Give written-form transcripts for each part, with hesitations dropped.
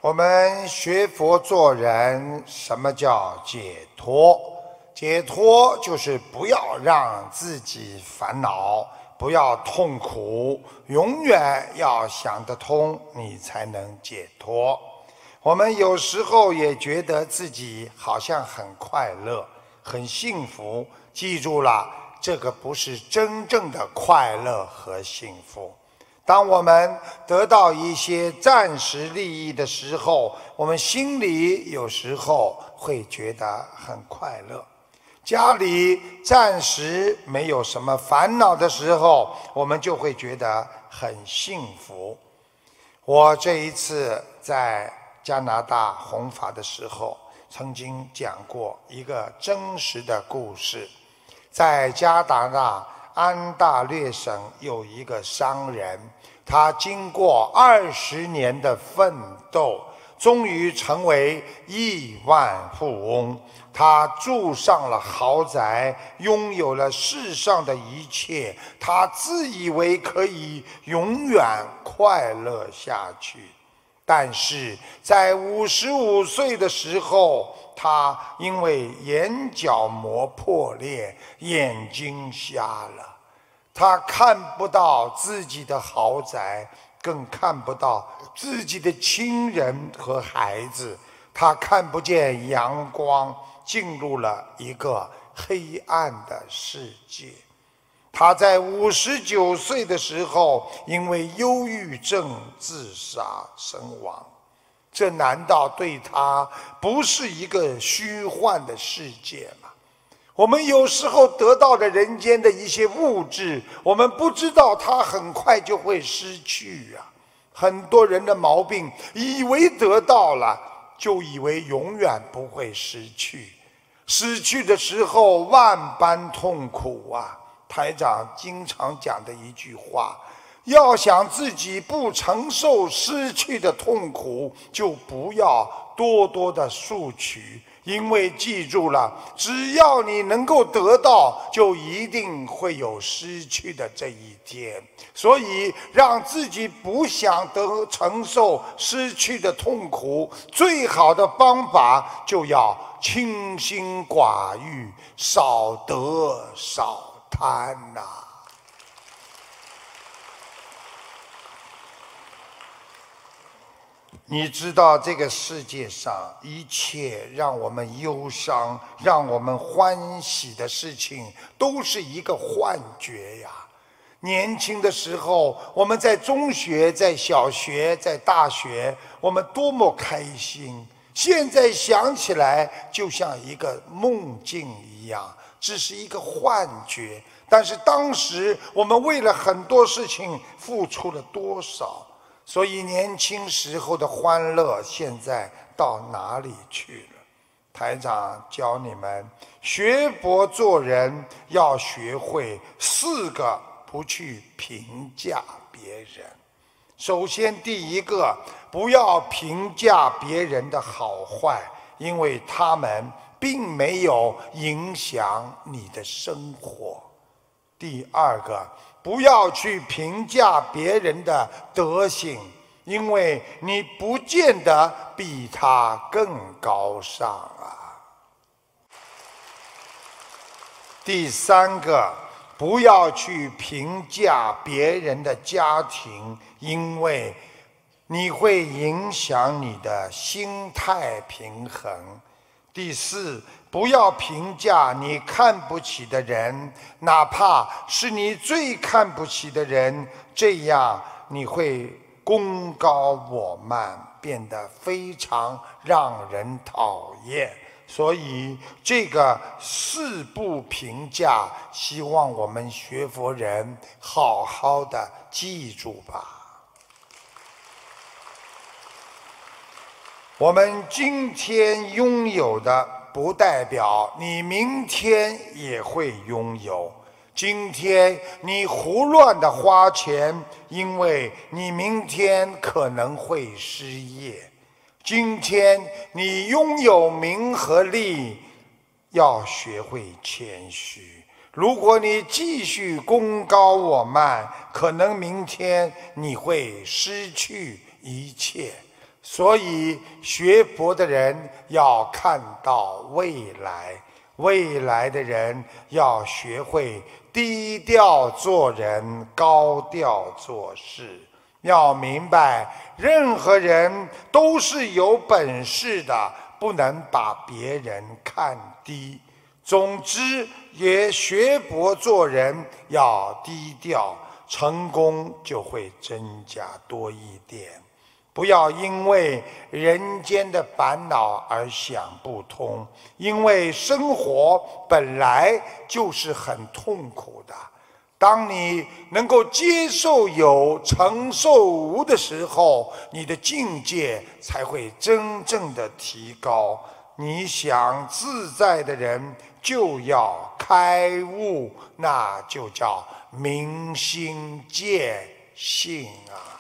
我们学佛做人，什么叫解脱？解脱就是不要让自己烦恼，不要痛苦，永远要想得通，你才能解脱。我们有时候也觉得自己好像很快乐、很幸福，记住了，这个不是真正的快乐和幸福。当我们得到一些暂时利益的时候，我们心里有时候会觉得很快乐。家里暂时没有什么烦恼的时候，我们就会觉得很幸福。我这一次在加拿大弘法的时候，曾经讲过一个真实的故事。在加拿大安大略省有一个商人，他经过20年的奋斗，终于成为亿万富翁。他住上了豪宅，拥有了世上的一切，他自以为可以永远快乐下去。但是在55岁的时候，他因为眼角膜破裂，眼睛瞎了。他看不到自己的豪宅，更看不到自己的亲人和孩子。他看不见阳光，进入了一个黑暗的世界。他在59岁的时候，因为忧郁症自杀身亡。这难道对他不是一个虚幻的世界吗？我们有时候得到了人间的一些物质，我们不知道它很快就会失去啊。很多人的毛病，以为得到了，就以为永远不会失去。失去的时候万般痛苦啊。台长经常讲的一句话，要想自己不承受失去的痛苦，就不要多多的索取，因为记住了，只要你能够得到，就一定会有失去的这一天。所以让自己不想承受失去的痛苦，最好的方法就要清心寡欲，少得少贪呐。你知道这个世界上一切让我们忧伤、让我们欢喜的事情，都是一个幻觉呀。年轻的时候，我们在中学、在小学、在大学，我们多么开心！现在想起来，就像一个梦境一样，只是一个幻觉。但是当时我们为了很多事情付出了多少？所以年轻时候的欢乐现在到哪里去了？台长教你们学佛做人，要学会4个不去评价别人。首先第一个，不要评价别人的好坏，因为他们并没有影响你的生活。第二个，不要去评价别人的德行，因为你不见得比他更高尚啊。第三个，不要去评价别人的家庭，因为你会影响你的心态平衡。第四，不要评价你看不起的人，哪怕是你最看不起的人，这样你会功高我慢，变得非常让人讨厌。所以这个4不评价，希望我们学佛人好好的记住吧。我们今天拥有的，不代表你明天也会拥有。今天你胡乱的花钱，因为你明天可能会失业。今天你拥有名和利，要学会谦虚。如果你继续功高我慢，可能明天你会失去一切。 所以学佛的人要看到未来，未来的人要学会低调做人，高调做事。要明白，任何人都是有本事的，不能把别人看低。总之，也学佛做人要低调，成功就会增加多一点。不要因为人间的烦恼而想不通，因为生活本来就是很痛苦的。当你能够接受有、承受无的时候，你的境界才会真正的提高。你想自在的人就要开悟，那就叫明心见性啊！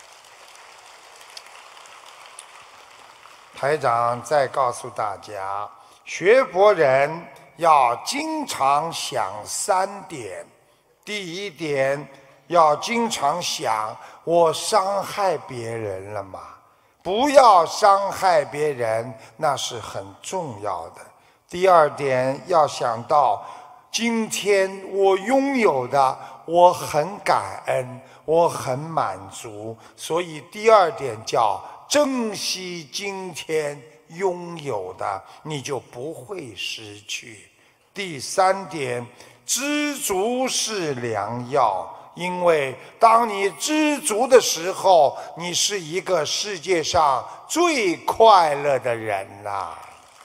台长再告诉大家，学佛人要经常想3点。第一点，要经常想，我伤害别人了吗？不要伤害别人，那是很重要的。第二点，要想到今天我拥有的，我很感恩，我很满足，所以第二点叫珍惜今天拥有的，你就不会失去。第三点，知足是良药，因为当你知足的时候，你是一个世界上最快乐的人啦。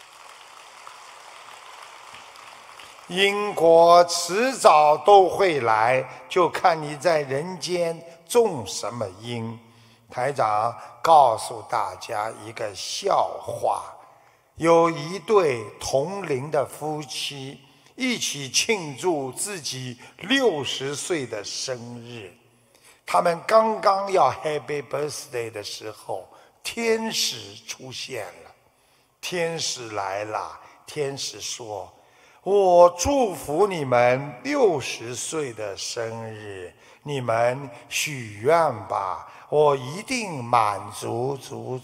因果迟早都会来，就看你在人间种什么因。台长告诉大家一个笑话，有一对同龄的夫妻一起庆祝自己60岁的生日。他们刚刚要 Happy Birthday 的时候，天使出现了。天使来了，天使说：我祝福你们60岁的生日，你们许愿吧，我一定满足足。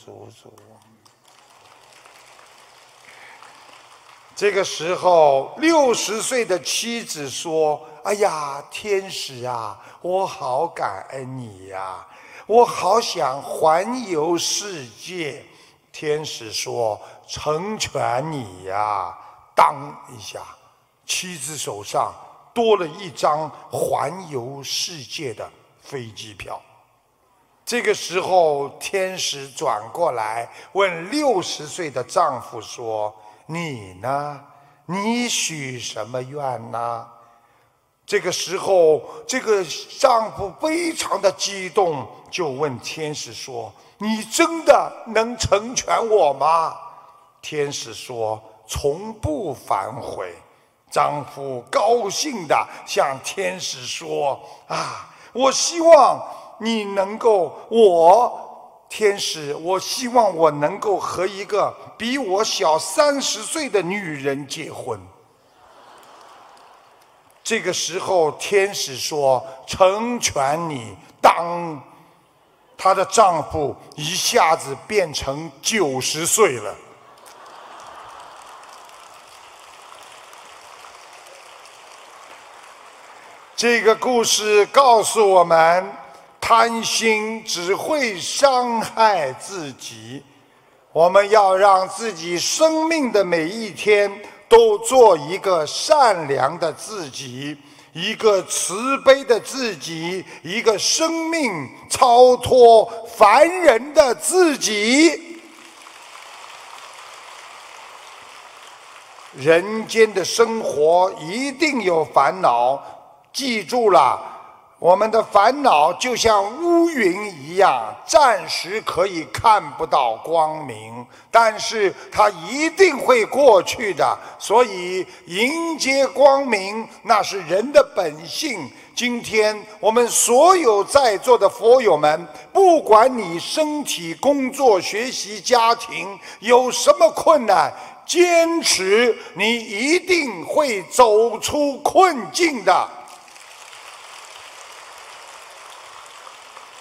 这个时候，60岁的妻子说：哎呀，天使啊，我好感恩你呀，我好想环游世界。天使说：成全你呀。当一下，妻子手上多了一张环游世界的飞机票。这个时候，天使转过来问60岁的丈夫说：你呢？你许什么愿呢？这个时候，这个丈夫非常的激动，就问天使说：你真的能成全我吗？天使说：从不反悔。丈夫高兴地向天使说：啊，我希望你能够，天使，我希望我能够和一个比我小30岁的女人结婚。这个时候，天使说：成全你。当她的丈夫一下子变成90岁了。这个故事告诉我们，贪心只会伤害自己。我们要让自己生命的每一天都做一个善良的自己，一个慈悲的自己，一个生命超脱凡人的自己。人间的生活一定有烦恼，记住了，我们的烦恼就像乌云一样，暂时可以看不到光明，但是它一定会过去的。所以迎接光明，那是人的本性。今天我们所有在座的佛友们，不管你身体、工作、学习、家庭有什么困难，坚持，你一定会走出困境的。